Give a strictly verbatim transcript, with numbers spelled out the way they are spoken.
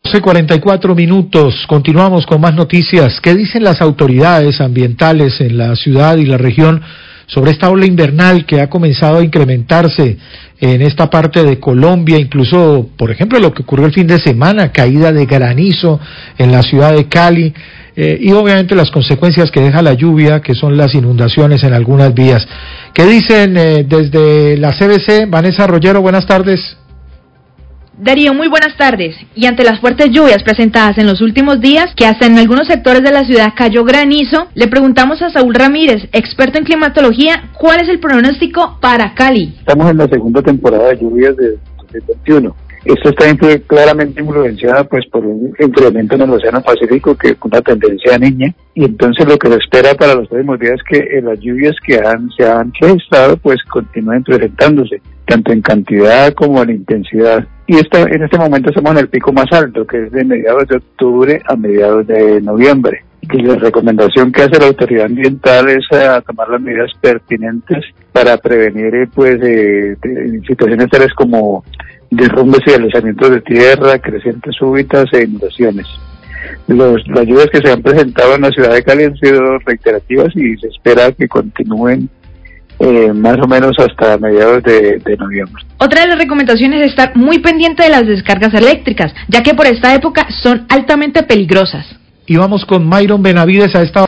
doce cuarenta y cuatro minutos, continuamos con más noticias. ¿Qué dicen las autoridades ambientales en la ciudad y la región sobre esta ola invernal que ha comenzado a incrementarse en esta parte de Colombia? Incluso, por ejemplo, lo que ocurrió el fin de semana, caída de granizo en la ciudad de Cali, eh, y obviamente las consecuencias que deja la lluvia, que son las inundaciones en algunas vías. ¿Qué dicen eh, desde la C B C? Vanessa Rollero, buenas tardes. Darío, muy buenas tardes. Y ante las fuertes lluvias presentadas en los últimos días, que hasta en algunos sectores de la ciudad cayó granizo, le preguntamos a Saúl Ramírez, experto en climatología, ¿cuál es el pronóstico para Cali? Estamos en la segunda temporada de lluvias de dos mil veintiuno. Esto está influ- claramente influenciado pues por un incremento en el Océano Pacífico que con una tendencia a niña, y entonces lo que se espera para los próximos días es que eh, las lluvias que han, se han registrado pues continúen presentándose, tanto en cantidad como en intensidad. Y esta, en este momento estamos en el pico más alto, que es de mediados de octubre a mediados de noviembre. Y la recomendación que hace la autoridad ambiental es a tomar las medidas pertinentes para prevenir eh, pues eh, de, situaciones tales como derrumbes y deslizamientos de tierra, crecientes súbitas e inundaciones. Los, las lluvias que se han presentado en la ciudad de Cali han sido reiterativas y se espera que continúen eh, más o menos hasta mediados de, de noviembre. Otra de las recomendaciones es estar muy pendiente de las descargas eléctricas, ya que por esta época son altamente peligrosas. Y vamos con Myron Benavides a esta